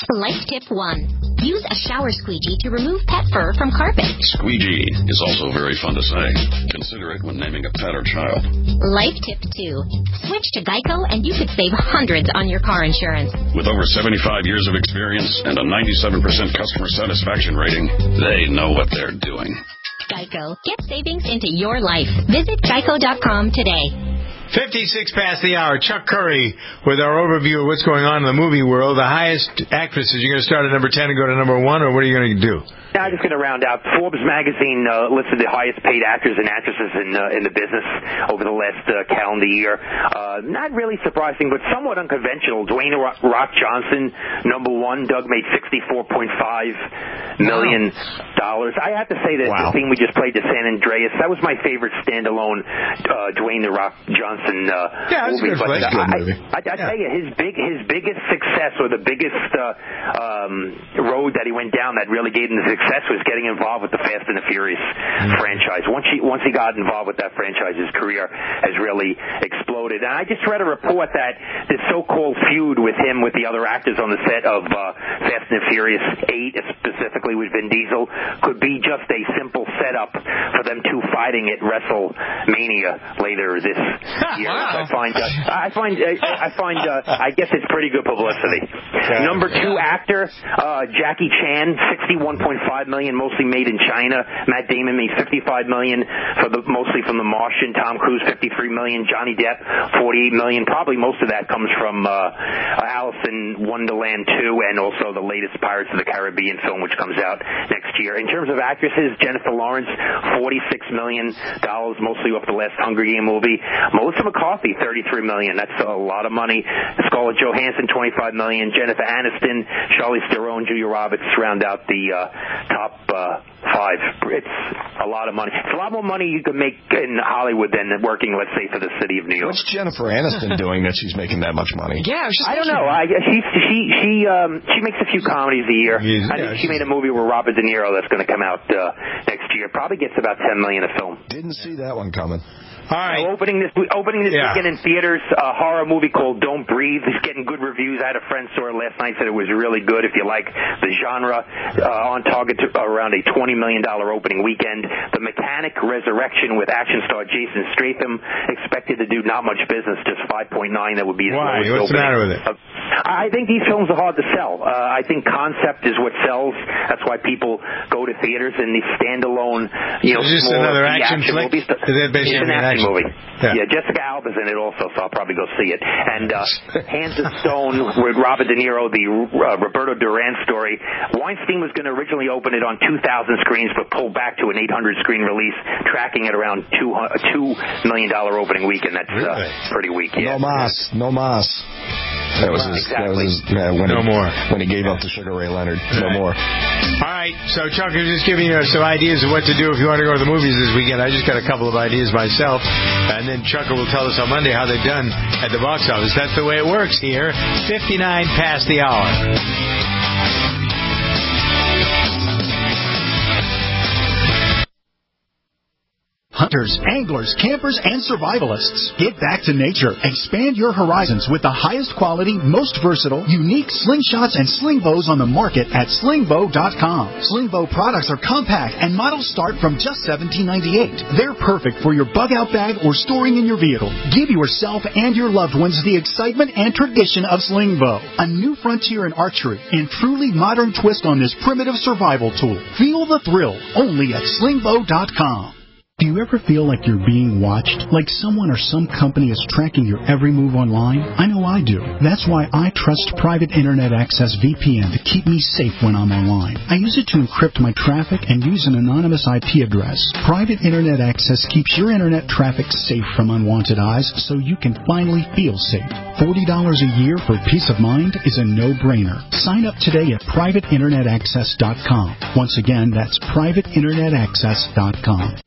Life tip one. Use a shower squeegee to remove pet fur from carpet. Squeegee is also very fun to say. Consider it when naming a pet or child. Life tip two. Switch to Geico and you could save hundreds on your car insurance. With over seventy-five years of experience and a ninety-seven percent customer satisfaction rating, they know what they're doing. Geico. Get savings into your life. Visit geico dot com today. fifty-six past the hour. Chuck Curry with our overview of what's going on in the movie world. The highest actresses. You're going to start at number ten and go to number one, or what are you going to do? Now, I'm just going to round out. Forbes magazine uh, listed the highest paid actors and actresses in uh, in the business over the last uh, calendar year. Uh, not really surprising, but somewhat unconventional. Dwayne Rock, Rock Johnson, number one. Doug made sixty-four point five million dollars. I have to say that wow. the theme we just played, the San Andreas, that was my favorite standalone uh, Dwayne the Rock Johnson uh, yeah, movie. But I, good movie. I, I, I yeah. tell you, his big his biggest success, or the biggest uh, um, road that he went down that really gave him the success, was getting involved with the Fast and the Furious mm-hmm. franchise. Once he once he got involved with that franchise, his career has really exploded. And I just read a report that this so-called feud with him with the other actors on the set of uh, Fast and the Furious eight, specifically with Vin Diesel, could be just a simple setup for them two fighting at WrestleMania later this year. Wow. I find, uh, I find, I find, uh, I guess it's pretty good publicity. Okay. Number two actor, uh, Jackie Chan, sixty-one point five million, mostly made in China. Matt Damon made fifty-five million for the mostly from The Martian. Tom Cruise fifty-three million. Johnny Depp forty-eight million. Probably most of that comes from uh, Alice in Wonderland two, and also the latest Pirates of the Caribbean film, which comes out next year. In terms of actresses, Jennifer Lawrence, forty-six million dollars, mostly off the last Hunger Game movie. Melissa McCarthy, thirty-three million dollars. That's a lot of money. Scarlett Johansson, twenty-five million dollars. Jennifer Aniston, Charlize Theron, Julia Roberts round out the uh, top uh, five. It's a lot of money. It's a lot more money you can make in Hollywood than working, let's say, for the city of New York. What's Jennifer Aniston doing that she's making that much money? Yeah, I, I don't know. I, she she she um she makes a few comedies a year. Yeah, I think she made a movie with Robert De Niro that's going to come out uh, next year. Probably gets about ten million a film. Didn't see that one coming. All right. So opening this opening this yeah. weekend in theaters, a horror movie called Don't Breathe. It's getting good reviews. I had a friend saw it last night, said it was really good. If you like the genre, uh, on target to around a twenty million dollars opening weekend. The Mechanic, Resurrection with action star Jason Statham, expected to do not much business, just five point nine. That would be his Why? lowest What's opening. the matter with it? Uh, I think these films are hard to sell. Uh, I think concept is what sells. That's why people go to theaters, and these standalone, you know, is this small another action, action movies. Is that basically it's an action, action movie? Yeah. yeah, Jessica Alba's in it also, so I'll probably go see it. And uh, Hands of Stone with Robert De Niro, the uh, Roberto Duran story. Weinstein was going to originally open it on two thousand screens, but pulled back to an eight hundred screen release, tracking at around two million dollars opening weekend. That's uh, pretty weak. Yeah. No mas, no mas. That was his, exactly. that was his, uh, when no he, more. When he gave up to Sugar Ray Leonard. No right. more. All right, so Chuck, I'm just giving you some ideas of what to do if you want to go to the movies this weekend. I just got a couple of ideas myself, and then Chuck will tell us on Monday how they've done at the box office. That's the way it works here. fifty-nine past the hour. Hunters, anglers, campers, and survivalists. Get back to nature. Expand your horizons with the highest quality, most versatile, unique slingshots and sling bows on the market at sling bow dot com. Sling bow products are compact and models start from just seventeen ninety-eight. They're perfect for your bug-out bag or storing in your vehicle. Give yourself and your loved ones the excitement and tradition of sling bow. A new frontier in archery and truly modern twist on this primitive survival tool. Feel the thrill only at sling bow dot com. Do you ever feel like you're being watched? Like someone or some company is tracking your every move online? I know I do. That's why I trust Private Internet Access V P N to keep me safe when I'm online. I use it to encrypt my traffic and use an anonymous I P address. Private Internet Access keeps your internet traffic safe from unwanted eyes so you can finally feel safe. forty dollars a year for peace of mind is a no-brainer. Sign up today at private internet access dot com. Once again, that's private internet access dot com.